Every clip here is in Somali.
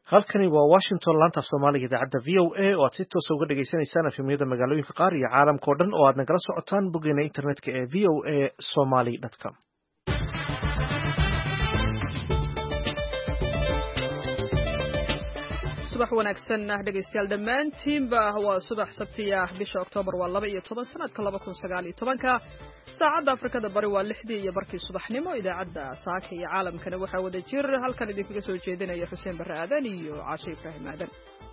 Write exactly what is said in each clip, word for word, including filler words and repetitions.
halkani waa Washington laanta Soomaaliga idaacadda V O A oo aad si toos ah uga dhageysanaysaan efemyada magaalooyinka qaar iyo caalamka oo dhan oo aad nagala socotaan boggeena internetka ee v o a somali dot com. subax wanaagsan dhegeystayaal dhammaantiinba waa subax sabti ah bisha Oktoobar waa laba iyo toban sanadka laba kun sagaal iyo toban-ka saacadda Afrikada Bari waa lixdii iyo barkii subaxnimo idaacadda saaka iyo caalamkana waxaa wada jir halkan idinkaga soo jeedinaya Xuseen Barre Aadan iyo Caashe Ibraahim Aadan.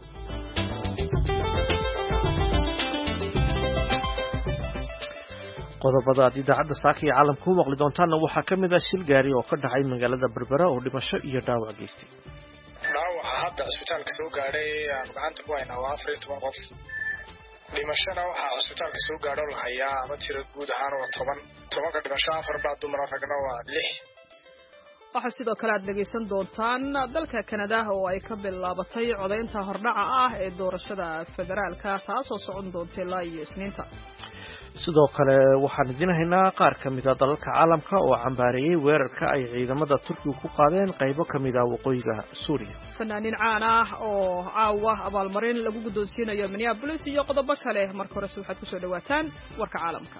qodobada aad idaacadda saaka iyo caalamka ku maqli doontaanna waxaa ka mid ah shil gaari oo ka dhacay magaalada Berbera oo dhimasho iyo dhaawac geystay. dhaawaca hadda isbitaalka soo gaadhay aan gacanta ku haynaa waa afar iyo toban qof. dhimashana waxaa isbitaalka soo gaadho la hayaa ama tiro guud ahaan waa toban. tobanka dhimasho afar baa dumar ragna waa lix. waxaa sidoo kale aad dhegaysan doontaan dalka Kanada oo ay ka bilaabatay codaynta hordhaca ah ee doorashada federaalka taasoo socon doonta ilaa iyo Isniinta. sidoo kale waxaan idin haynaa qaar ka mid ah dalalka caalamka oo cambaareeyay weerarka ay ciidamada Turkiga ku qaadeen qaybo ka mid ah waqooyiga Suuriya. fanaaniin caan ah oo caawa abaalmarin lagu guddoonsiinayo Minneapolis iyo qodobo kale marka hore waxaad ku soo dhawaataan warka caalamka.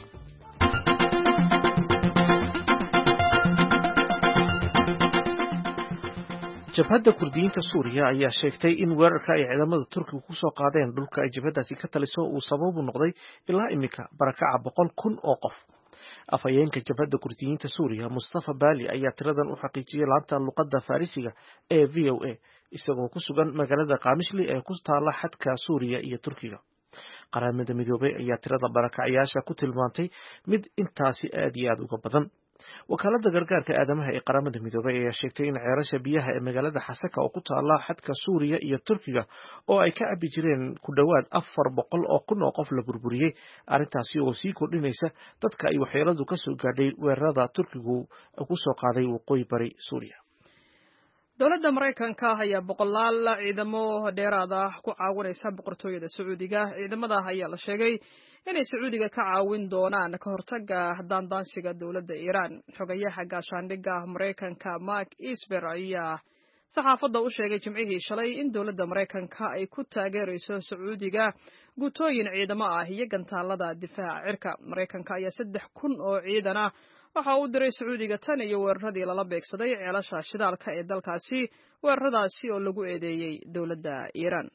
jabhadda kurdiyiinta Suuriya ayaa sheegtay in weerarka ay ciidamada Turkiga ku soo qaadeen dhulka ay jabhadaasi ka taliso uu sabab u noqday ilaa imika barakaca boqol kun oo qof. afhayeenka jabhadda kurdiyiinta Suuriya Mustafa Bali ayaa tiradan u xaqiijiyay laanta luqadda Farisiga ee V O A isagoo ku sugan magaalada Qamishli ee ku taala xadka Suuriya iyo Turkiga. qaramada midoobay ayaa tirada barakacayaasha ku tilmaantay mid intaasi aad iyo aad uga badan. wakaaladda gargaarka aadamaha ee qaramada midoobay ayaa sheegtay in ceerasha biyaha ee magaalada Xasaka oo ku taala xadka Suuriya iyo Turkiga oo ay ka cabi jireen ku dhawaad afar boqol oo kun oo qof la burburiyay, arrintaasi oo sii kordhinaysa dadka ay waxyeeladu ka soo gaadhay weerarada Turkigu ku soo qaaday waqooyi bari Suuriya. dowladda Mareykanka ayaa boqolaal ciidamo dheeraad ah ku caawinaysa boqortooyada Sacuudiga. ciidamada ayaa la sheegay inay Sacuudiga ka caawin doonaan ka hortagga daandaansiga dowladda Iiraan. xogayaha gaashaandhigga Mareykanka Mark Esper ayaa saxaafadda u sheegay Jimcihii shalay in dowladda Mareykanka ay ku taageerayso Sacuudiga gutooyin ciidamo ah iyo gantaalada difaaca cirka. Mareykanka ayaa saddex kun oo ciidan ah waxa uu diray Sacuudiga tan iyo weeraradii lala beegsaday ceelasha shidaalka ee dalkaasi, weeraradaasi oo lagu eedeeyay dowladda Iiraan.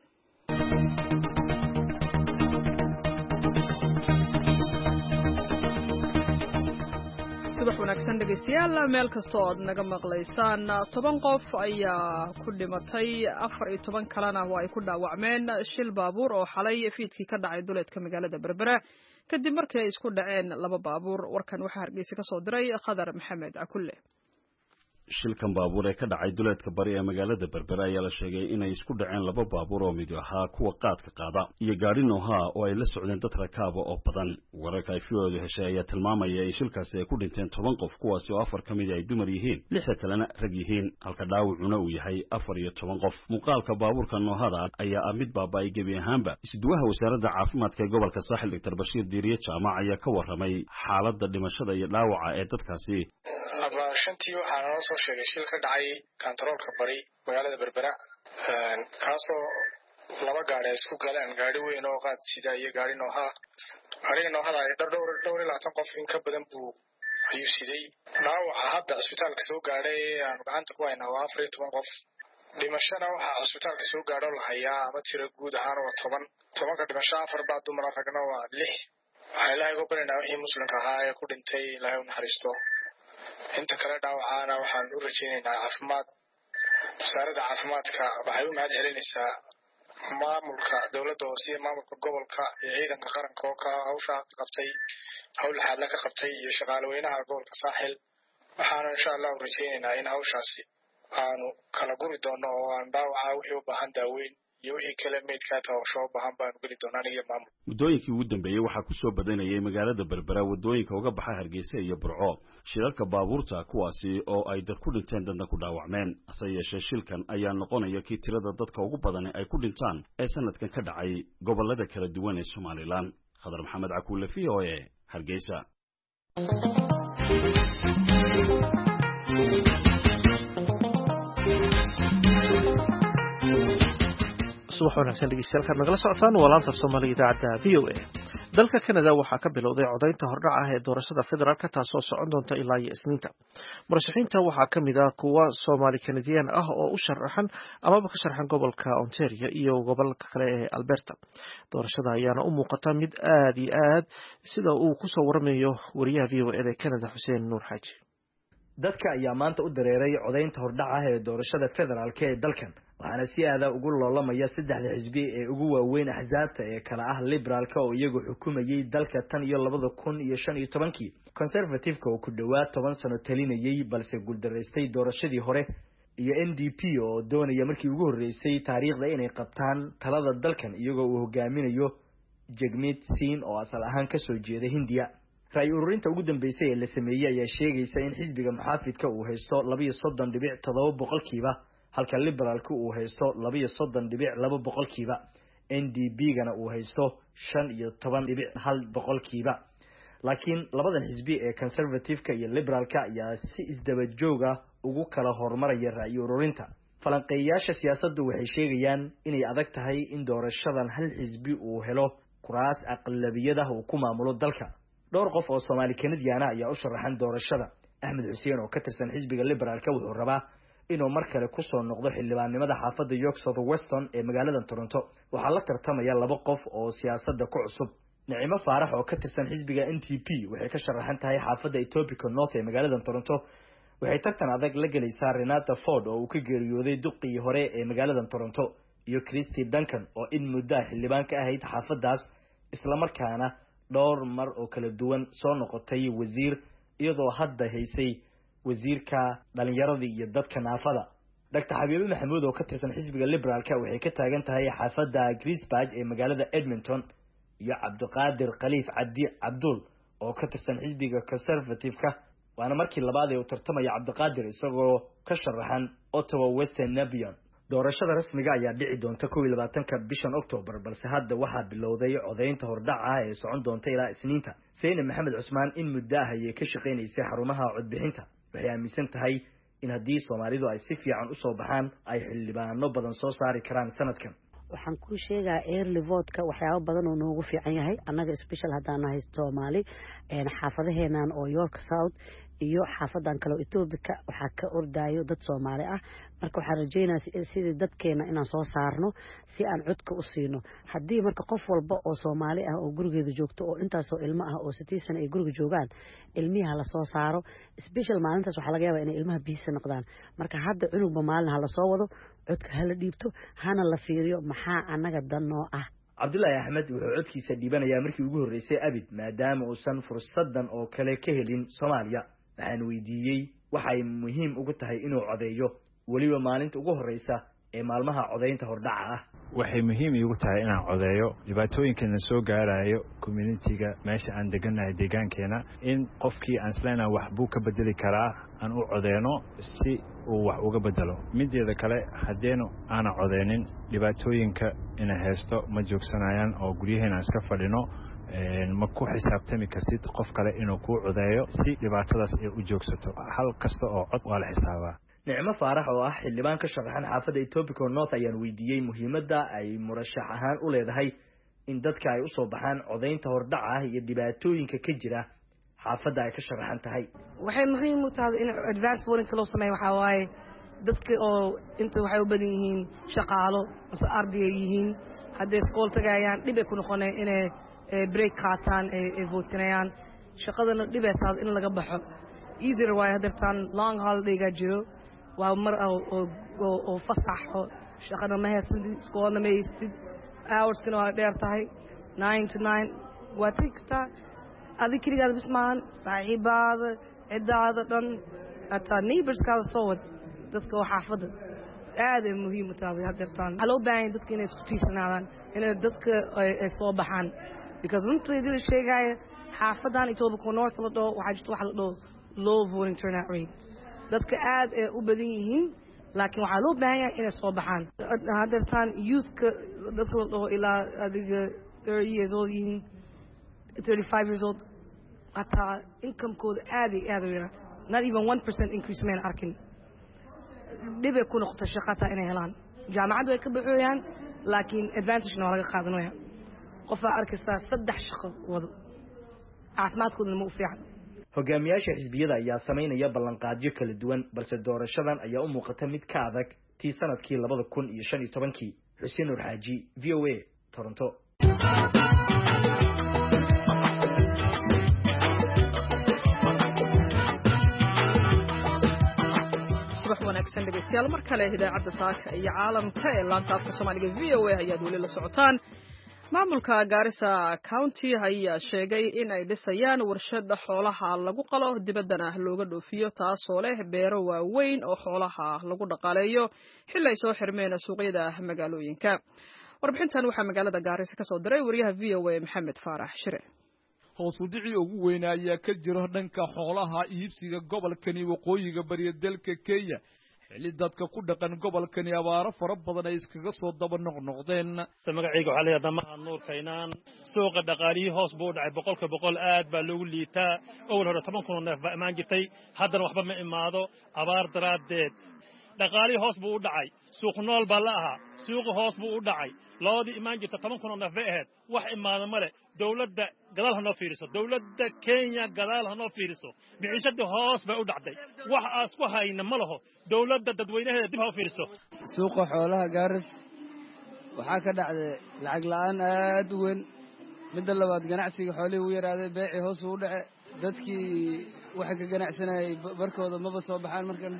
subax wanaagsan dhegeystayaal meel kasta oo aad naga maqlaysaan. toban qof ayaa ku dhimatay, afar iyo toban kalena waa ay ku dhaawacmeen shil baabuur oo xalay fiidkii ka dhacay duleedka magaalada Berbera kadib markii ay isku dhaceen laba baabuur. warkan waxaa Hargeysa ka soo diray Khadar Maxamed Akulle. shilkan baabuur ee ka dhacay duleedka bari ee magaalada Berbera ayaa la sheegay inay isku dhaceen laba baabuur oo mid ahaa kuwa qaadka qaada iyo gaari nooha oo ay la socdeen dad rakaab oo badan. wararka ay fiyodu heshay ayaa tilmaamaya in shilkaasi ay ku dhinteen toban qof, kuwaas oo afar ka mid ay dumar yihiin, lixda kalena rag yihiin, halka dhaawacuna uu yahay afar iyo toban qof. muuqaalka baabuurka noohada ayaa ah mid baaba'ay gebi ahaanba. isduwaha wasaaradda caafimaadka ee gobolka Saaxil Dr Bashiir Diiriye Jaamac ayaa ka warramay xaaladda dhimashada iyo dhaawaca ee dadkaasi. shantii waxaa noo soo sheegay shil ka dhacay kantaroolka bari magaalada Berbera, kaasoo laba gaari ay isku galeen, gaari weyn oo qaad sida iyo gaari nooha. gaariga noohada ay dhowr dhowr iyo labaatan qof in ka badan buu ayuu siday. dhaawaca hadda isbitaalka soo gaadhay aan gacanta ku haynaa waa afar iyo toban qof. dhimashana waxaa isbitaalka soo gaadho la hayaa ama tiro guud ahaan waa toban. tobanka dhimasho afar baa dumar ragna waa lix. waxaa ilaahay uga baryaynaa wixii muslimka ahaa ee ku dhintay ilaahay u naxariisto. inta kale dhaawacana waxaan u rajaynaynaa caafimaad. wasaaradda caafimaadka waxay u mahad celinaysaa maamulka dowladda hoose iyo maamulka gobolka iyo ciidanka qaranka oo ka hawsha qabtay hawl xaadla ka qabtay iyo shaqaalaweynaha gobolka Saaxil. waxaana insha Allah u rajaynaynaa in hawshaasi aanu kala guri doono oo aan dhaawaca wixii u baahan daaweyn iyo wixii kale meedka taawasho u baahan baan geli doonaa aniga maamul. muddooyinkii ugu dambeeyay waxaa ku soo badanayay magaalada Berbera wadooyinka uga baxa Hargeysa iyo Burco shilalka baabuurta, kuwaasi oo ay dad ku dhinteen dadna ku dhaawacmeen. hase yeeshee shilkan ayaa noqonaya kii tirada dadka ugu badan ay ku dhintaan ee sanadkan ka dhacay gobolada kala duwan ee Somaliland. Khadar Maxamed Akulle, V O A, Hargeysa. subax wanaagsan dhegeystayaal nagala socotaan waa laanta Soomaaliga idaacada V O A. Dalka Canada waxaa ka bilowday codaynta hordhac ah ee doorashada federaalka taasoo socon doonta ilaa iyo Isniinta. Murashaxiinta waxaa ka mid ah kuwa Soomaali Canadian ah oo u sharaxan amaba ka sharaxan gobolka Ontario iyo gobolka kale ee Alberta. Doorashada ayaana u muuqata mid aad iyo aad sida uu ku soo waramayo wariyaha V O A ee Canada Xuseen Nuur Xaaji. dadka ayaa maanta u dareeray codaynta hordhac ah ee doorashada federaalka ee dalkan waxaana si aad ah ugu loolamaya saddexda xisbi ee ugu waaweyn axsaabta ee kala ah liberaalka oo iyagu xukumayay dalka tan iyo labada kun iyo shan iyo tobankii conservative-ka oo ku dhawaad toban sano talinayay balse guuldareystay doorashadii hore iyo N D P oo doonaya markii ugu horeysay taariikhda inay qabtaan talada dalkan iyagoo uu hogaaminayo Jagmeet Singh oo asal ahaan ka soo jeeda Hindiya. ra'yi ururinta ugu dambeysay ee la sameeyay ayaa sheegaysa in xisbiga muxaafidka uu haysto laba iyo soddon dhibic toddoba boqolkiiba halka liberaalku uu haysto laba iyo soddon dhibic laba boqolkiiba N D P-gana uu haysto shan iyo toban dhibic hal boqolkiiba laakiin labadan xisbi ee conservative-ka iyo liberaalka ayaa si isdaba joog ah ugu kala hormaraya ra'yi ururinta. falanqeeyayaasha siyaasaddu waxay sheegayaan inay adag tahay in doorashadan hal xisbi uu helo kuraas aqlabiyada uu ku maamulo dalka. dhowr qof oo Soomaali Canadian ayaa u sharaxan doorashada. Axmed Xuseen oo ka tirsan xisbiga liberaalka wuxuu rabaa inuu mar kale ku soo noqdo xildhibaannimada xaafadda York South Weston ee magaalada Toronto. waxaa la tartamaya laba qof oo siyaasadda ku cusub. Nicimo Faarax oo ka tirsan xisbiga N T P waxay ka sharaxan tahay xaafadda Etobicoke North ee magaalada Toronto. waxay tartan adag la galaysaa Renata Ford oo uu ka geeriyooday duqii hore ee magaalada Toronto iyo Christy Duncan oo in muddo xildhibaan ka ahayd xaafaddaas isla markaana dhowr mar oo kala duwan soo noqotay wasiir iyadoo hadda haysay wasiirka dhalinyarada iyo dadka naafada. Doctor Xabiib Maxamuud oo ka tirsan xisbiga liberaalka waxay ka taagan tahay xaafadda Greensburg ee magaalada Edmonton iyo Cabdiqaadir Khaliif Cabdi Cabdul oo ka tirsan xisbiga conservative-ka waana markii labaad ee uu tartamaya Cabdiqaadir isagoo ka sharaxan Ottawa Western Nabion. doorashada rasmiga ayaa dhici doonta kow iyo labaatanka bishan October balse hadda waxaa bilowday codaynta hordhaca ah ee socon doonta ilaa Isniinta. Sayne Maxamed Cusmaan in muddo ah ayay ka shaqeynaysay xarumaha codbixinta waxay aaminsan tahay in haddii Soomaalidu ay si fiican u soo baxaan ay xildhibaano badan soo saari karaan sanadkan. waxaan ku sheegaa early vote-ka waxyaabo badan oo noogu fiican yahay annaga special haddaan nahay Soomaali een xaafadaheenan oo York South iyo xaafadan kale oo Etobicoke waxaa ka ordaayo dad Soomaali ah marka waxaan rajaynayaa sidii dadkeena inaan soo saarno si aan codka u siino haddii marka qof walba oo Soomaali ah oo gurigeeda joogto oo intaas oo ilmo ah oo sideetan ay guriga joogaan ilmiha la soo saaro special maalintaas waxaa laga yaabaa inay ilmaha biisa noqdaan marka hadda cunugba maalin ha la soo wado codka hala dhiibto hana la fiiriyo maxaa anaga danoo ah. Cabdullaahi Axmed wuxuu codkiisa dhiibanayaa markii ugu horeysay abid maadaama uusan fursadan oo kale ka helin Soomaaliya. waxaan weydiiyey waxay muhiim ugu tahay inuu codeeyo waliba maalinta ugu horeysa ee maalmaha codeynta hordhaca ah. waxay muhiim igu tahay inaan codeeyo dhibaatooyinkan soo gaarayo community-ga meesha aan deganahay deegaankeena in qofkii aan isleena wax buu ka bedeli karaa aan u codeeno si uu wax uga bedelo. mideeda kale hadeenu aan codeenin dhibaatooyinka ina haysto ma joogsanayaan oo guryaheena iska fadhino ma ku xisaabtami kartid qof kale inuu ku codeeyo si dhibaatadaas ay u joogsato hal kasta oo cod waa la xisaabaa. Nicimo Faarax oo ah xildhibaan ka sharaxan xaafadda Etobicoke North ayaan weydiiyey muhiimadda ay murashax ahaan u leedahay in dadka ay u soo baxaan codeynta hordhaca ah iyo dhibaatooyinka ka jira xaafadda ay ka sharaxan tahay. waxay muhiim u tahay in advance voting loo sameeyo waxa waaye dadka oo inta waxay u badan yihiin shaqaalo mise arday yihiin hadday iskool tagayaan dhib ay ku noqonayaan inay break qaataan ee vote kanayaan shaqadana dhib ay tahay in laga baxo easier way hadartan long holiday ga jiro waa mar oo oo fasax oo shaqada ma haysan iskoolna ma haysid hours kana waa dheer tahay nine to nine waa tigta adiga kaligaad bismaan saaxiibaada cidaada dhan hataa neighbors kaada soo wad dadka oo xaafadda aad ay muhiim u tahay hadartan waxaa loo baahan yahay dadka inay isku tiirsanaadaan inay dadka ay soo baxaan because runtii dida sheegaya xaafadan Etobicoke North la dhaho waxaa jirta waxa la dhaho low voting turnout rate dadka aad ay u badan yihiin laakiin waxaa loo baahan yahay inay soo baxaan hadartan youth-ka dadka la dhaho ilaa adiga thirty years old yihiin thirty-five years old hataa income-kooda aad iyo aad u yaraata not even one percent increase mayna arkin dhibay ku noqota shaqata inay helaan jaamacad way ka baxooyaan laakiin advantagena waa laga qaadanaya qofaa arkaysaa saddex shaqo wado caafimaadkoodana ma u fiican hogaamiyaasha xisbiyada ayaa samaynaya ballanqaadyo kala duwan balse doorashadan ayaa u muuqata mid ka adag tii sanadkii labada kun iyo shan iyo tobankii xuseen nur xaaji v o a toronto wanaagsan dhegeystayaal mar kale idaacadda saaka iyo caalamka ee laanta afka soomaaliga v o a ayaad weli la socotaan maamulka Garissa County ayaa sheegay in ay dhisayaan warshad xoolaha lagu qalo dibaddana looga dhoofiyo taasoo leh beero waaweyn oo xoolaha lagu dhaqaaleeyo xilli ay soo xirmeen suuqyada magaalooyinka warbixintan waxaa magaalada Garissa ka soo diray wariyaha v o a Maxamed Faarax Shire hoos u dhici ugu weyn ayaa ka jira dhanka xoolaha iibsiga gobolkani waqooyiga bariya dalka Kenya xilli dadka ku dhaqan gobolkani abaaro fara badan ay iskaga soo daba noqnoqdeen magacayga waxa la yiraahdaa damaha nuur kaynaan suuqa dhaqaalihi hoos buu dhacay boqolka boqol aad baa loogu liitaa awal hore toban kun oo neef baa imaan jirtay haddana waxba ma imaado abaar daraadeed dhaqaalihi hoos buu u dhacay suuq nool baa la ahaa suuqa hoos buu u dhacay loodii imaan jirta toban kun oo neef bay ahayd wax imaado male dawladda gadaal ha noo fiiriso dawladda Kenya gadaal ha noo fiiriso bixishada hoos bay u dhacday wax aas ku hayna ma laho dawladda dadweynaheeda dib ha u fiiriso suuqa xoolaha Gaaris waxaa ka dhacday lacag la'aan aad u weyn midda labaad ganacsiga xooluhu u yaraaday beeci hoos u dhacay dadkii waxa ka ganacsanayay barkooda maba soo baxaan markan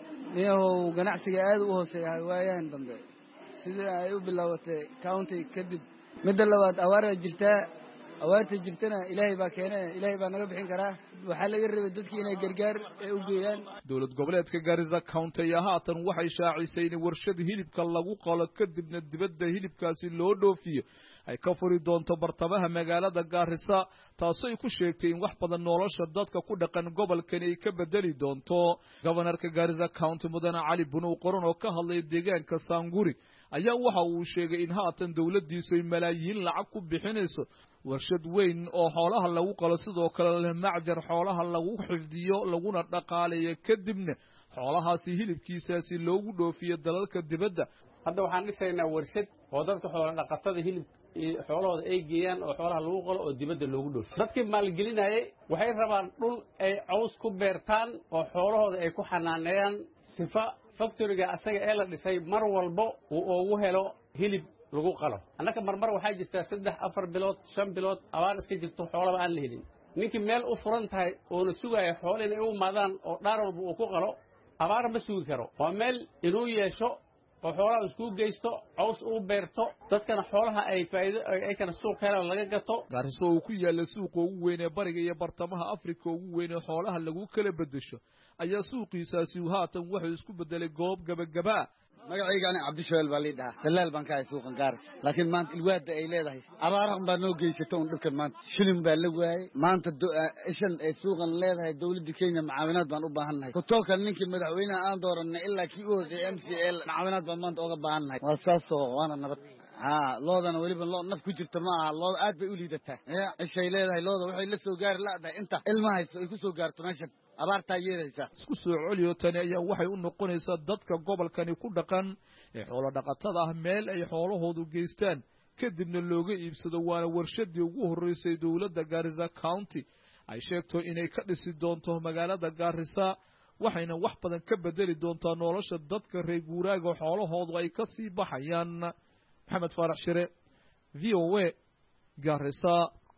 niyahow ganacsiga aad u hooseeyaa waayaan dambe sida ay u bilowatay county kadib midda labaad awaar jirta awaarta jirtana ilaahay baa keenay ilaahay baa naga bixin karaa waxa laga rabay dadkii inay gargaar ay u geeyaan dawlad goboleedka Garissa County ayaa haatan waxay shaacisay in warshad hilibka lagu qalo kadibna dibadda hilibkaasi loo dhoofiyo ay ka furi doonto bartamaha magaalada Garissa taasoo ay ku sheegtay in wax badan nolosha dadka ku dhaqan gobolkan ay ka bedeli doonto gobolka Garissa County mudane Cali Bunow qoran oo ka hadlay deegaanka Sanguri ayaa waxa uu sheegay in haatan dawladdiisu ay malaayiin lacag ku bixinayso warshad weyn oo xoolaha lagu qalo sidoo kale leh macjar xoolaha lagu xifdiyo laguna dhaqaaleeyo kadibna xoolahaasi hilibkiisaasi loogu dhoofiyo dalalka dibadda hadda waxaan dhisaynaa warshad oo dadka xoolo dhaqatada hilib xoolahooda ay geeyaan oo xoolaha lagu qalo oo dibadda loogu dhoofiyo dadkii maalgelinayay waxay rabaan dhul ay caws ku beertaan oo xoolahooda ay ku xanaaneeyaan sifa factoryga asaga ee la dhisay mar walba uu ugu helo hilib lagu qalo annaka marmar waxaa jirta saddex afar bilood shan bilood abaar iska jirto xoolaba aan la helin ninkii meel u furan tahay oo la sugayo xoolo inay u imaadaan oo dhaar walba uu ku qalo abaar ma sugi karo waa meel inuu yeesho oo xoolaha isku geysto caws uu beerto dadkana xoolaha ay faa'iido ay kana suuq helaan laga gato Garissa oo ku yaala suuqa ugu weyn ee bariga iyo bartamaha Afrika ugu weyn ee xoolaha lagu kala bedesho ayaa suuqiisaasi haatan wuxuu isku bedelay goob gabagaba magacayga ana Cabdishaal baa leedahay dalaal baan ka hay suuqan Gaaris laakiin maanta ilwaada ay leedahay abaarahan baa noo geysatay oo dhulkan maanta shilin baa la waayay maanta ishan ay suuqan leedahay dawladda Kenya macaawinaad baan u baahannahay ku tookan ninkii madaxweynaha aan dooranay ilaa kii u horeeyay M C L macaawinaad baan maanta uga baahannahay waa saasoo waana nabad ها لودنا وليبن لود نف كجرت معها لود عاد بيقولي دته الشيء لهذا لود وحي لسه جار لا ده أنت الماء يكسو جار تمشي abaar taageeraysa isku soo celiyo tani ayaa waxay u noqonaysaa dadka gobolkani ku dhaqan ee xoolo dhaqatada ah meel ay xoolahoodu geystaan kadibna looga iibsado waana warshadii ugu horeysay dawladda Garissa County ay sheegto inay ka dhisi doonto magaalada Garissa waxayna wax badan ka bedeli doontaa nolosha dadka reer guuraaga xoolahoodu ay ka sii baxayaan Maxamed Faarax Shire V O A Garissa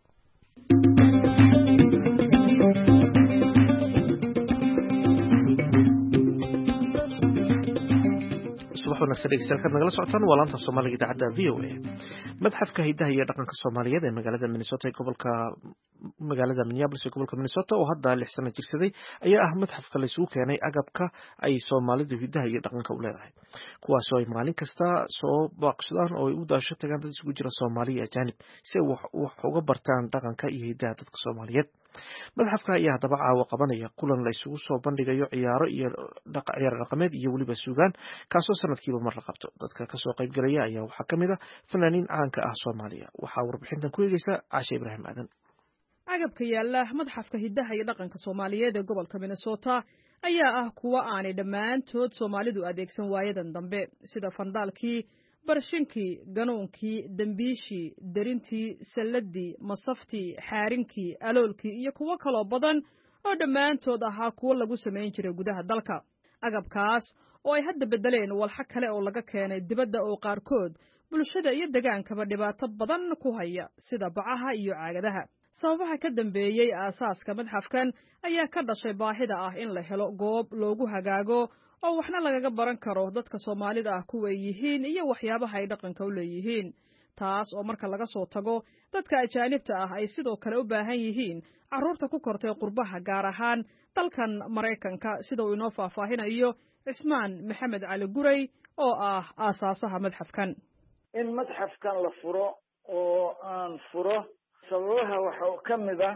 nagala socotaan waa laanta Soomaaliga idaacada V O A madxafka hidaha iyo dhaqanka Soomaaliyeed ee magaalada Minnesota ee gobolka magaalada Minneapolis ee gobolka Minnesota oo hadda lix sano jirsaday ayaa ah madxafka la isugu keenay agabka ay Soomaalidu hidaha iyo dhaqanka u leedahay kuwaas oo ay maalin kasta soo baaqsadaan oo ay u daasho tagaan dad isugu jira Soomaali iyo ajaanib si ay wax uga bartaan dhaqanka iyo hidaha dadka Soomaaliyeed madxafka ayaa hadaba caawa qabanaya kulan la isugu soo bandhigayo ciyaaro iyo ciyaar dhaqameed iyo waliba suugaan kaasoo sanadkiiba mar la qabto dadka ka soo qayb galaya ayaa waxaa ka mid ah fanaaniin caanka ah Soomaaliya waxaa warbixintan ku eegaysa Caashe Ibraahim Aadan agabka yaala madxafka hidaha iyo dhaqanka Soomaaliyeed ee gobolka Minnesota ayaa ah kuwo aanay dhammaantood soomaalidu adeegsan waayadan dambe sida fandaalkii barshinkii ganuunkii dembiishii derintii salladii masaftii xaarinkii aloolkii iyo kuwo kaloo badan oo dhammaantood ahaa kuwo lagu samayn jiray gudaha dalka agabkaas oo ay hadda beddeleen walxa kale oo laga keenay dibadda oo qaarkood bulshada iyo degaankaba dhibaato badan ku haya sida bacaha iyo caagadaha sababaha ka dambeeyey aasaaska madxafkan ayaa ka dhashay baahida ah in la helo goob loogu hagaago oo waxna lagaga baran karo dadka soomaalida ah kuway yihiin iyo waxyaabaha ay dhaqanka u leeyihiin taas oo marka laga soo tago dadka ajaanibta ah ay sidoo kale u baahan yihiin carruurta ku kortay qurbaha gaar ahaan dalkan Maraykanka sida uu inoo faahfaahinayo Cismaan Maxamed Cali Guray oo ah aasaasaha madxafkan in madxafkan la furo oo aan furo sababaha waxaa ka mid ah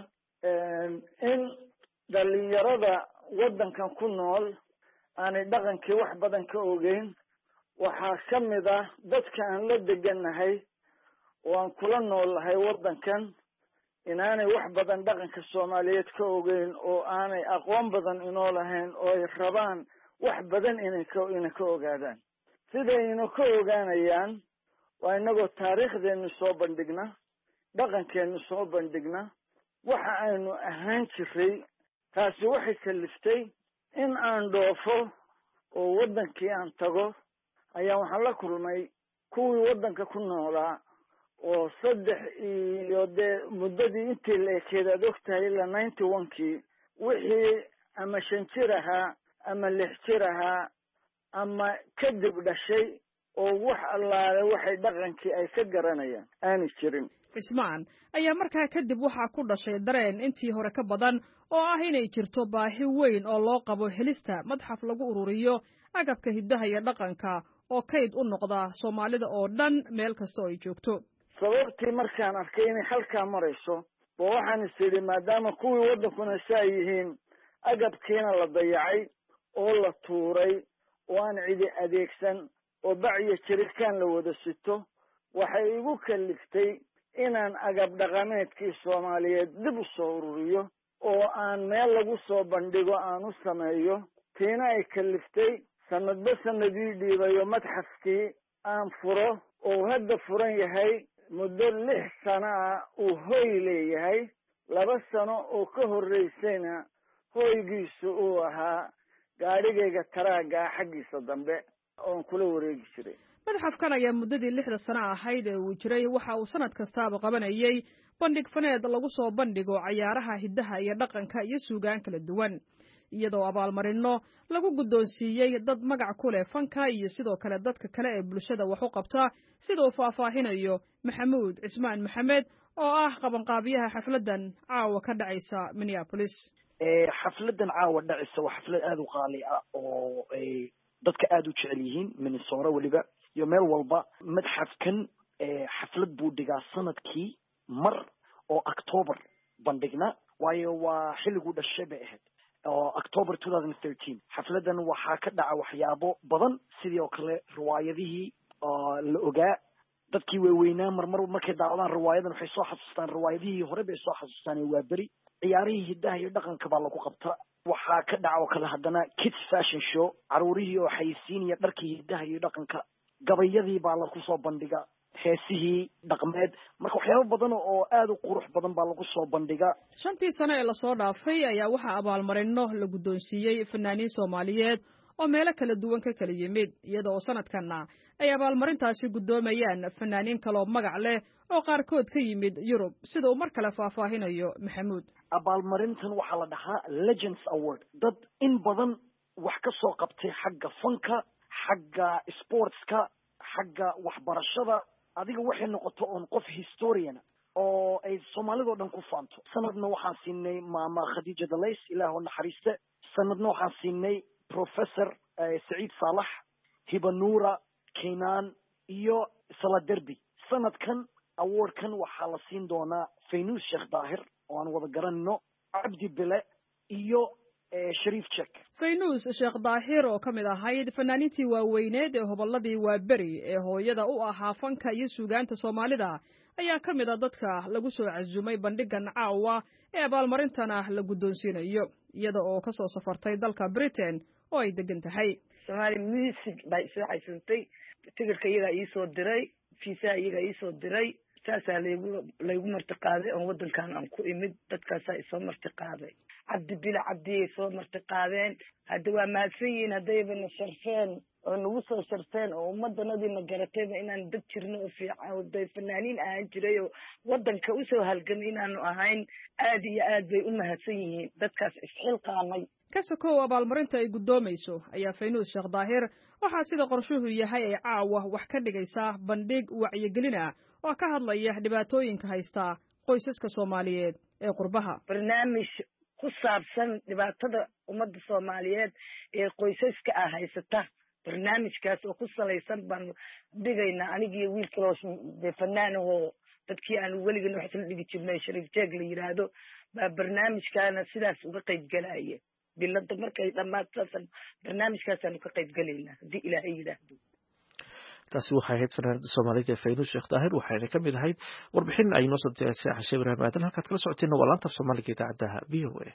in dhalinyarada waddankan ku nool aanay dhaqankii wax badan ka ogeyn waxaa ka mid ah dadka aan la degannahay oo aan kula noolnahay waddankan inaanay wax badan dhaqanka soomaaliyeed ka ogeyn oo aanay aqoon badan inoo lahayn oo ay rabaan wax badan inay ka inay ka ogaadaan sidaynu ka ogaanayaan waa inagoo taariikhdeenu soo bandhigna dhaqankeenu soo bandhigna waxa aynu ahaan jiray taasi waxay kaliftay in aan dhoofo oo waddankii aan tago ayaa waxaan la kulmay kuwii waddanka ku noolaa oo saddex iyo dee muddadii intii la ekeed aad og tahay ilaa ninety one kii wixii ama shan jir ahaa ama lix jir ahaa ama kadib dhashay oo wax allaale waxay dhaqankii ay ka garanayaan aanay jirin Cismaan ayaa markaa kadib waxaa ku dhashay dareen intii hore ka badan oo ah inay jirto baahi weyn oo loo qabo helista madxaf lagu ururiyo agabka hidaha iyo dhaqanka oo kayd u noqda Soomaalida oo dhan meel kasta oo ay joogto sababtii markaan arkay inay halkaa marayso oo waxaan isiri maadaama kuwii waddankuna saa yihiin agabkiina la dayacay oo la tuuray oo aan cidi adeegsan oo bacyo jirikaan la wada sito waxay igu kaliftay inaan agab dhaqameedkii Soomaaliyeed dib u soo ururiyo oo aan meel lagu soo bandhigo aan u sameeyo tiina ay kaliftay sanadba sanadii dhiibayo madxafkii aan furo oo hadda furan yahay muddo lix sano ah uu hoy leeyahay laba sano oo ka horreysayna hoygiisu uu ahaa gaadhigayga taraaga xaggiisa dambe oon kula wareegi jiray madxafkan ayaa muddadii lixda sano ahayd ee uu jiray waxa uu sanad kastaaba qabanayay bandhig faneed lagu soo bandhigo cayaaraha hidaha iyo dhaqanka iyo suugaan kala duwan iyadoo abaalmarino lagu guddoonsiiyey dad magac ku leh fanka iyo sidoo kale dadka kale ee bulshada wax u qabta sida uu faahfaahinayo Maxamuud Cismaan Maxamed oo ah qabanqaabiyaha xafladan caawa ka dhacaysa Minneapolis ee xafladan caawa dhacaysa waa xaflad aad u qaali ah oo ay dadka aad u jecel yihiin Minnesota waliba iyo meel walba madxafkan ee xaflad buu dhigaa sanadkii mar oo October bandhigna waayo waa xilligu dhashay bay ahayd oo October twenty thirteen xafladan waxaa ka dhaca waxyaabo badan sidii oo kale riwaayadihii oo la ogaa dadkii waaweynaa marmar markay daawadaan riwaayadan waxay soo xasuustaan riwaayadihii hore bay soo xasuustaan waa beri ciyaarihii hidaha iyo dhaqanka baa lagu qabtaa waxaa ka dhaca oo kale haddana kids fashion show caruurihii oo xayeysiinaya dharkii hidaha iyo dhaqanka gabayadii baa lagu soo bandhiga heesihii dhaqameed marka waxyaabo badan oo aad u qurux badan baa lagu soo bandhiga shantii sano ee lasoo dhaafay ayaa waxaa abaalmarino la guddoonsiiyey fanaaniin Soomaaliyeed oo meelo kala duwan ka kala yimid iyada oo sanadkanna ay abaalmarintaasi guddoomayaan fanaaniin kale oo magac leh oo qaarkood ka yimid Yurub sida uu mar kale faahfaahinayo Maxamuud abaalmarintan waxaa la dhahaa Legends Award dad in badan wax ka soo qabtay xagga fanka xagga sportska xagga waxbarashada adiga waxay noqoto on qof historian oo ay Soomaalidu dhan ku faanto sanadna waxaan siinay maama Khadija Dalays ilaahu naxariiste sanadna waxaan siinay professor Saciid Saalax Hibanura Keenan iyo Sala Derbi sanadkan awardkan waxaa la siin doonaa Faynus Sheekh Daahir oo aan wada garanayno Cabdi Bile iyo Shariif Check Faynus Sheekh Daahir oo kamid ahayd fanaaniintii waaweyneed ee hobolladii Waaberi ee hooyada u ahaa fanka iyo suugaanta Soomaalida ayaa kamid ah dadka lagu soo cazumay bandhigan caawa ee abaalmarintana la guddoonsiinayo iyada oo ka soo safartay dalka Britain oo ay degan tahay. Soomaali music bay soo xaysatay tigirka iyaga ii soo diray fiisa iyaga ii soo diray saasaa laygu laygu martiqaaday oo wadankan aan ku imid dadkaas ay soo martiqaaday cabdi bila cabdi ay soo martiqaadeen hadda waa mahadsan yihiin haddayba na sharfeen oo nagu soo sharfeen oo ummadanadii na garatayba inaan dad jirno oo fiican oo day fanaaniin ahaan jiray oo wadanka usoo halgamay inaanu ahayn aad iyo aad bay u mahadsan yihiin dadkaas isxilqaamay. kasakow abaalmarinta ay guddoomayso ayaa Faynuus Sheekh Daahir waxaa sida qorshuhu yahay ay caawa wax ka dhigaysaa bandhig wacyigelin ah oo ka hadlaya dhibaatooyinka haysta qoysaska Soomaaliyeed ee qurbaha. barnaamij ku saabsan dhibaatada ummadda Soomaaliyeed ee qoysaska ah haysata barnaamijkaas oo ku salaysan baan dhigaynaa aniga wiil kale oo fanaan oo dadkii aan weligeena wax isla dhigi jirnay Shariif Jeeg la yiraahdo baa barnaamijkaana sidaas uga qayb galaya bilada markay dhammaadsan barnaamijkaasaan ka qayb galaynaa haddii Ilaahay yiraahdo. taasi waxay ahayd fanaanada Soomaaliyeed ee Faynuus Sheekh Daahir waxayna ka mid ahayd warbixin ay noo soo diyarisay Cashe Ibraahim Aadan halkaad kala socoteen waa laanta Soomaaliga idaacadda V O A.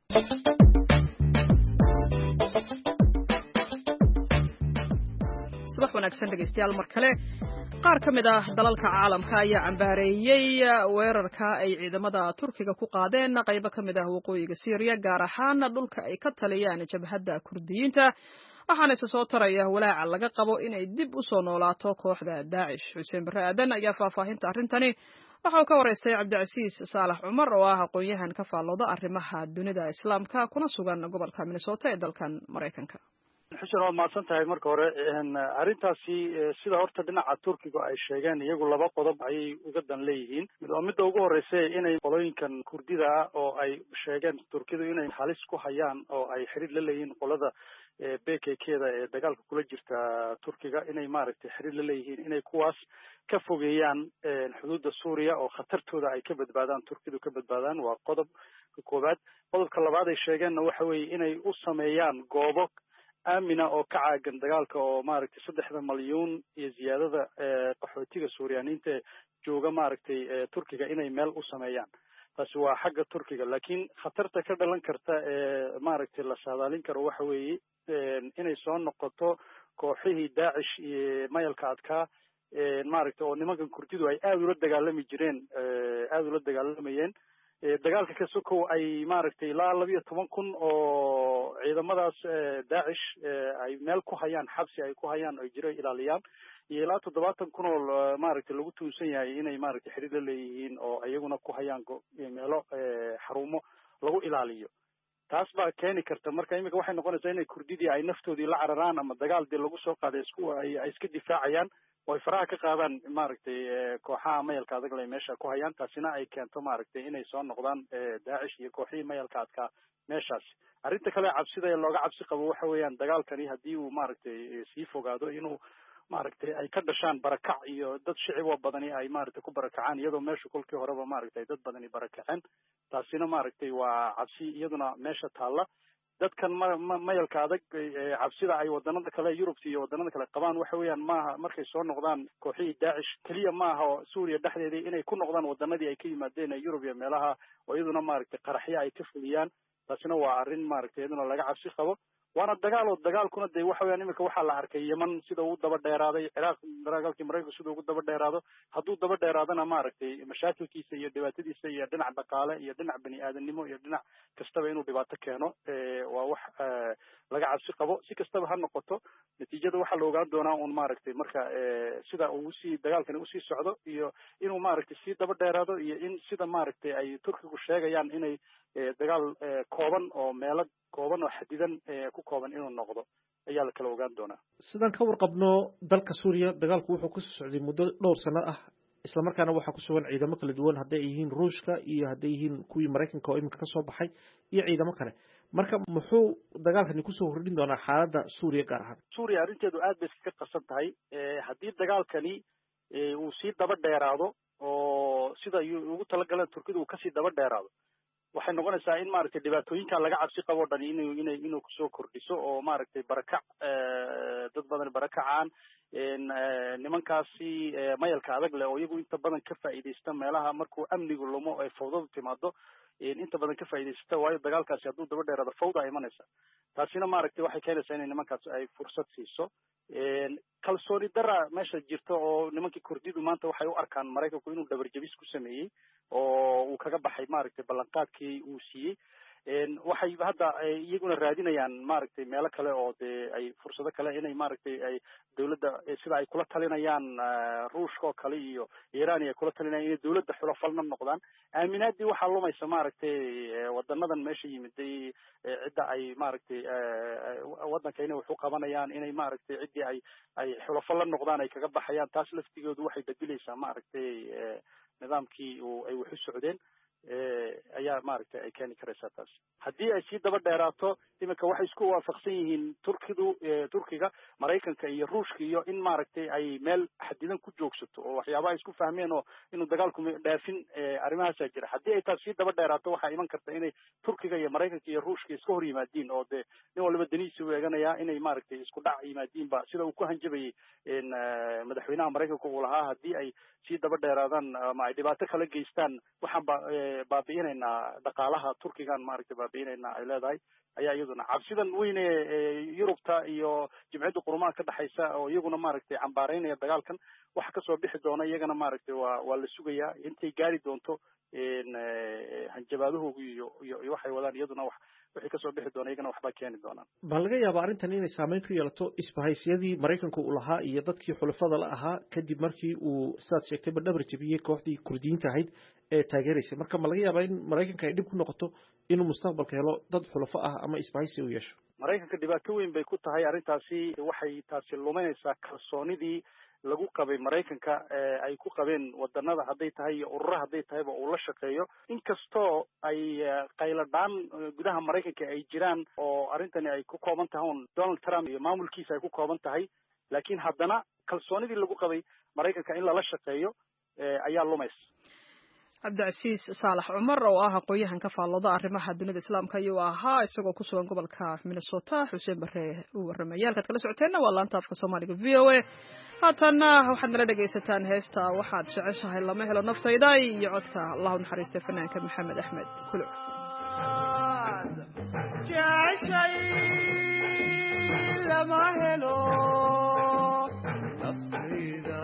subax wanaagsan dhegeystayaal mar kale qaar ka mid ah dalalka caalamka ayaa cambaareeyay weerarka ay ciidamada Turkiga ku qaadeen qaybo ka mid ah waqooyiga Syria gaar ahaan dhulka ay ka taliyaan jabhadda Kurdiyiinta waxaana isa soo taraya walaaca laga qabo inay dib u soo noolaato kooxda Daesh. Xuseen Barre Aadan ayaa faahfaahinta arrintani waxa uu ka wareystay Cabdicasiis Saalax Cumar oo ah aqoon-yahan ka faallooda arrimaha dunida islaamka kuna sugan gobolka Minnesota ee dalkan Mareykanka. xuseen waad mahadsan tahay marka hore arrintaasi sida horta dhinaca Turkiga ay sheegeen iyagu laba qodob ayay uga dan leeyihiin mid waa midda ugu horeysay inay qolooyinkan Kurdida oo ay sheegeen Turkidu inay halis ku hayaan oo ay xiriir la leeyihiin qolada B K K-da ee dagaalka kula jirta Turkiga inay maaragtay xiriir la leeyihiin inay kuwaas ka fogeeyaan xuduudda Suuriya oo khatartooda ay ka badbaadaan Turkidu ka badbaadaan waa qodob koobaad. qodobka labaad ay sheegeenna waxa weeye inay u sameeyaan goobo aamina oo ka caagan dagaalka oo maaragtay saddexda malyuun iyo ziyaadada qaxootiga Suuriyaaniinta jooga maaragtay Turkiga inay meel u sameeyaan. taasi waa xagga Turkiga laakiin khatarta ka dhalan karta ee maaragtay la saadaalin karo waxa weeye inay soo noqoto kooxihii Daesh iyo mayalka adkaa maaragtay oo nimankan Kurdidu ay aad ula dagaalami jireen aad ula dagaalamayeen dagaalka ka sokow ay maaragtay ilaa labiyo toban kun oo ciidamadaas Daesh ay meel ku hayaan xabsi ay ku hayaan oo jiro ilaaliyaan iyo ilaa toddobaatan kun oo maaragtay lagu tuusan yahay inay maaragtay xiriir la leeyihiin oo iyaguna ku hayaan meelo xarumo lagu ilaaliyo. taas baa keeni karta marka imika waxay noqonaysaa inay Kurdidii ay naftoodii la cararaan ama dagaal dii lagu soo qaaday isku ay iska difaacayaan oo ay faraha ka qaadaan maaragtay kooxaha mayalka adag leh meesha ku hayaan taasina ay keento maaragtay inay soo noqdaan Daesh iyo kooxihii mayalka adka meeshaas. arrinta kale cabsida ee looga cabsi qabo waxa weeyaan dagaalkani haddii uu maaragtay sii fogaado inuu maaragtay ay ka dhashaan barakac iyo dad shicib oo badani ay maaragtay ku barakacaan iyadoo meesha kolkii horeba maaragtay dad badani barakaceen taasina maaragtay waa cabsi iyaduna meesha taalla. dadkan mayalka adag cabsida ay wadanada kale Yurub iyo wadanada kale qabaan waxa weeyaan maaha markay soo noqdaan kooxihii Daesh kaliya maaha oo Suuriya dhexdeeda inay ku noqdaan wadanadii ay ka yimaadeen Yurub iyo meelaha oo iyaduna maaragtay qaraxyo ay ka fuliyaan taasina waa arrin maaragtay iyaduna laga cabsi qabo. waana dagaal oo dagaalkuna de waxa weeyaan imika waxaa la arkay Yemen sida uu daba dheeraaday Ciraaq dagaalkii Mareykanka sida uu daba dheeraado hadduu daba dheeraadana maaragtay mashaakilkiisa iyo dhibaatadiisa iyo dhinac dhaqaale iyo dhinac bani aadanimo iyo dhinac kastaba inuu dhibaato keeno waa wax laga cabsi qabo. si kastaba ha noqoto natiijada waxaa la ogaan doonaa un maaragtay marka sida uu sii dagaalkani usii socdo iyo inuu maaragtay sii daba dheeraado iyo in sida maaragtay ay Turkigu sheegayaan inay dagaal kooban oo meelo kooban oo xadidan ku kooban inuu noqdo ayaa la kala ogaan doonaa. sidaan ka warqabno dalka Suuriya dagaalku wuxuu ku socday muddo dhowr sano ah isla markaana waxaa ku sugan ciidamo kala duwan hadday yihiin Ruushka iyo hadday yihiin kuwii Mareykanka oo iminka ka soo baxay iyo ciidamo kale marka muxuu dagaalkani ku soo hordhin doonaa xaaladda Suuriya gaar ahaan. Suuriya arrinteedu aad bay iska qasan tahay haddii dagaalkani uu sii daba dheeraado oo sida ugu talagaleen Turkidu uu kasii daba dheeraado waxay noqonaysaa in maaragtay dhibaatooyinka laga cabsi qabo dhan inuu inay inuu kusoo kordhiso oo maaragtay barakac dad badan barakacaan nimankaasi mayalka adag leh oo iyagu inta badan ka faa'iideysta meelaha markuu amnigu lumo ay fawdadu timaado inta badan ka faa'iidaysata waayo dagaalkaasi hadduu daba dheeraado fawda imanaysa taasina maaragtay waxay keenaysaa inay nimankaas ay fursad siiso kalsooni dara meesha jirta oo nimankii kurdidu maanta waxay u arkaan maraykanku inuu dhabarjabis ku sameeyey oo uu kaga baxay maaragtay ballanqaadkii uu siiyey waxay hadda iyaguna raadinayaan maaragtay meelo kale oo dee ay fursado kale inay maaragtay ay dawladda sida ay kula talinayaan ruushka oo kale iyo iiraan ay kula talinayaan inay dawladda xulafalna noqdaan aaminaadii waxaa lumaysa maaragtay wadanadan meesha yimiday cidda ay maaragtay wadanka inay wax u qabanayaan inay maaragtay ciddii ay ay xulafal la noqdaan ay kaga baxayaan taas laftigoodu waxay bedelaysaa maaragtay nidaamkii ay wax u socdeen ayaa maaragtay ay keeni karaysaa taas haddii ay sii daba dheeraato iminka waxay isku waafaqsan yihiin turkidu turkiga maraykanka iyo ruushka iyo in maaragtay ay meel xadidan ku joogsato oo waxyaabaha isku fahmeen oo inuu dagaalku dhaafin arrimahaasaa jira haddii ay taas sii daba dheeraato waxaa iman karta inay turkiga iyo maraykanka iyo ruushka iska hor yimaadiin oo dee nin waliba danihiisa u eeganaya inay maaragtay isku dhac yimaadiin ba sida uu ku hanjabayay madaxweynaha maraykanka uu lahaa haddii ay sii daba dheeraadaan ama ay dhibaato kala geystaan waxaan ba baabi'inaynaa dhaqaalaha turkigan maaragtay baabi'inaynaa ay leedahay ayaa iyaduna cabsidan weyne yurubta iyo jimciyadda qurumaha ka dhexaysa oo iyaguna maaragtay cambaaraynaya dagaalkan waxa kasoo bixi doona iyagana maaragtay waa waa la sugayaa intay gaari doonto hanjabaadahoogu iyo iyo waxay wadaan iyaduna wax wixii kasoo bixi doona iyagana waxbaa keeni doonaan baa laga yaabaa arrintan inay saameyn ku yeelato isbahaysyadii maraykanku uu lahaa iyo dadkii xulafada la ahaa kadib markii uu sidaad sheegtay badhabar jabiyey kooxdii kurdiyiinta ahayd ee taageeraysay marka ma laga yaabaa in maraykanka ay dhib ku noqoto inuu mustaqbalka helo dad xulafo ah ama isbahaysi u yeesho maraykanka dhibaato weyn bay ku tahay arrintaasi waxay taasi luminaysaa kalsoonidii lagu qabay maraykanka ay ku qabeen wadanada hadday tahay iyo urura hadday tahayba uu la shaqeeyo inkastoo ay qayladhaan gudaha maraykanka ay jiraan oo arrintani ay ku kooban tahay un donald trump iyo maamulkiisa ay ku kooban tahay laakiin haddana kalsoonidii lagu qabay maraykanka in lala shaqeeyo ayaa lumaysa cabdicasiis saalax cumar oo ah aqoon-yahan ka faallooda arrimaha dunida islaamka ayuu ahaa isagoo ku sugan gobolka minnesota xuseen bare uu warramaya halkaad kala socoteenna waa laanta afka soomaaliga v o a haatanna waxaad nala dhegaysataan heesta waxaad jeceshahay lama helo naftayda iyo codka allahu naxariistay fanaanka maxamed axmed kuluc jeceshay lama helo naftayda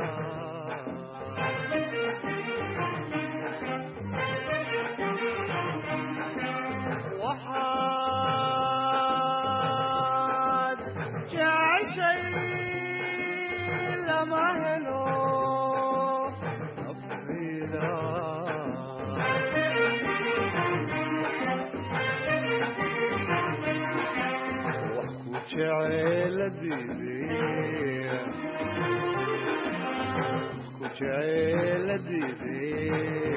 waxaad jeceshay lama helo naftayda wax ku jeceeladiidee ku jeceeladiidee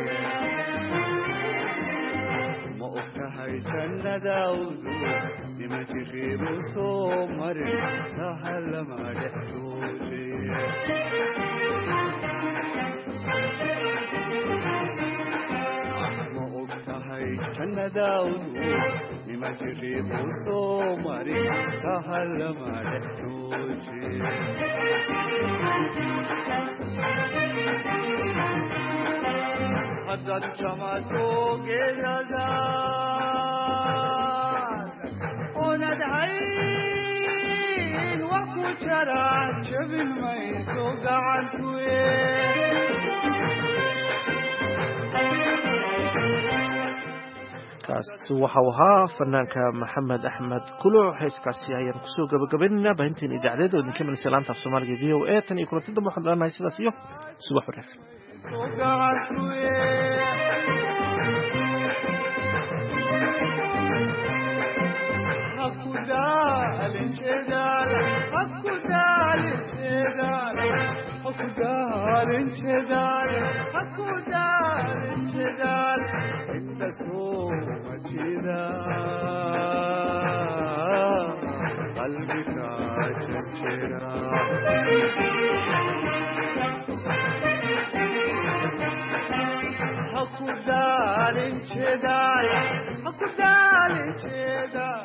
ma og tahay jannadaawdu nima jiqiibu soo marin sahalama dhexdoode ma og tahay jannadaawdu nima jiqiibu soo marin sahalama dhexdoode haddaad jamato geedadaad oonad hayn wax ku jara jabin mayso gacantuye kaasi waxau ahaa fanaanka maxamed axmed kuluc heeskaasi ayaan kusoo gabagabaynaynaa baahinteena idaacadeed oo idinka milisay laanta af soomaaliga v o a tan iyo kulanti dambe waxaan leenahay sidaas iyo subax wanaagsan hakudaalin jeedaal hakudaalin jeedaal hakudaalin jeedaal hakudaalin jeedaal inta soo majida qalbiga jajira hakudaalin jeedaal hakudaalin jeedaal